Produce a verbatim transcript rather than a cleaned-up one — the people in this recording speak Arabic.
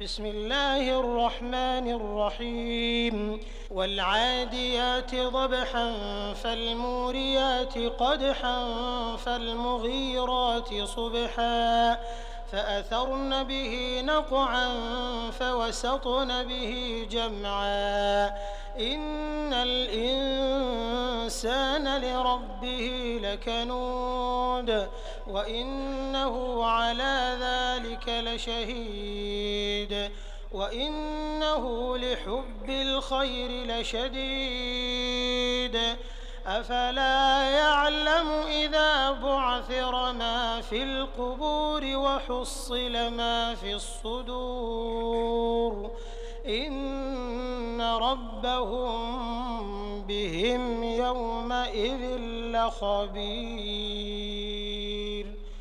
بسم الله الرحمن الرحيم والعاديات ضبحا فالموريات قدحا فالمغيرات صبحا فأثرن به نقعا فوسطن به جمعا إن الإنسان لربه لكنود وإنه على ذلك لشهيد وإنه لحب الخير لشديد أفلا يعلم إذا بعثر ما في القبور وحصل ما في الصدور إن ربهم بهم يومئذ لخبير.